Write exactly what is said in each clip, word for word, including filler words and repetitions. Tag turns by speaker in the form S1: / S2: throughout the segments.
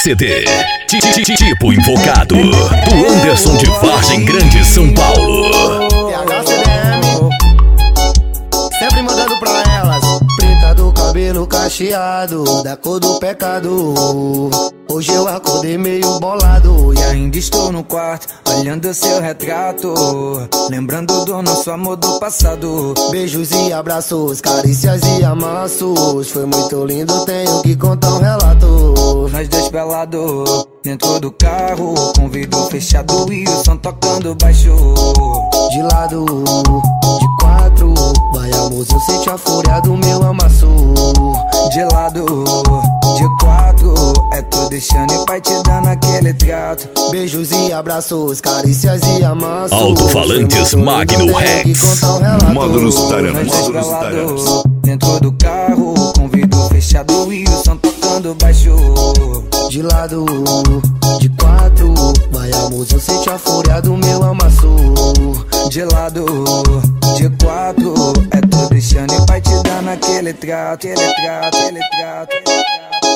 S1: C D. Tipo Invocado, do Anderson de Vargem Grande, São Paulo.
S2: H C D M, sempre mandando pra elas. Preta do cabelo cacheado, da cor do pecado. Hoje eu acordei meio bolado e ainda estou no quarto, olhando seu retrato, lembrando do nosso amor do passado. Beijos e abraços, carícias e amassos. Foi muito lindo, tenho que contar um relato. Nós dois pelados, dentro do carro, com vidro fechado e o som tocando baixo. De lado, de quatro, vai amor, eu sente a fúria do meu amasso. De lado, de quatro, é tu deixando e pai te dando aquele trato. Beijos e abraços, carícias e amassos.
S1: Alto-falantes Magno Rex.
S3: Módulos Taranas. Módulos Taranas.
S2: Dentro do carro, com vidro fechado e o som tocando baixo. De lado, de quatro, vai amor, eu sente a fúria do meu amasso. De lado, de quatro, é tu deixando e pai te dando aquele trato, aquele trato, aquele trato, aquele trato.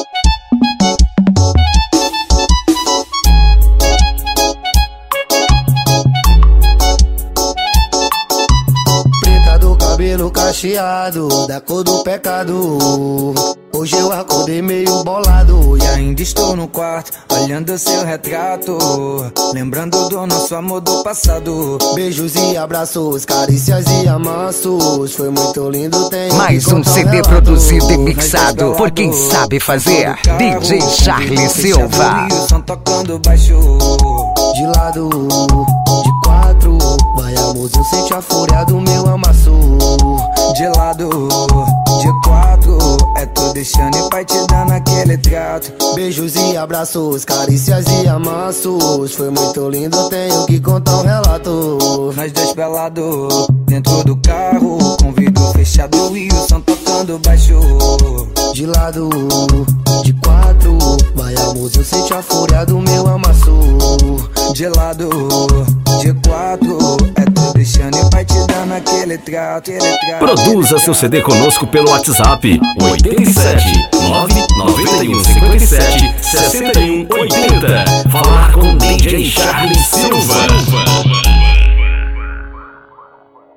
S2: Cabelo cacheado, da cor do pecado. Hoje eu acordei meio bolado e ainda estou no quarto, olhando seu retrato, lembrando do nosso amor do passado. Beijos e abraços, carícias e amassos. Foi muito lindo, tenho
S4: mais um C D produzido e mixado por quem sabe fazer. D J Charlie Silva.
S2: Tocando baixo. De lado, de quatro, vai amor, eu sente a fúria do meu amasso. De lado, de quatro, é tu deixando e pai te dando aquele trato. Beijos e abraços, carícias e amassos. Foi muito lindo, tenho que contar um relato. Nós dois pelados, dentro do carro, com vidro fechado e o som tocando baixo. De lado, de quatro, vai amor, eu sente a fúria do meu amasso. De lado, de quatro, é tu deixando e pai te dando aquele trato, aquele trato.
S1: Produza seu C D conosco pelo WhatsApp oito sete nove nove um cinco sete seis um oito zero. Falar com D J Charlie Silva.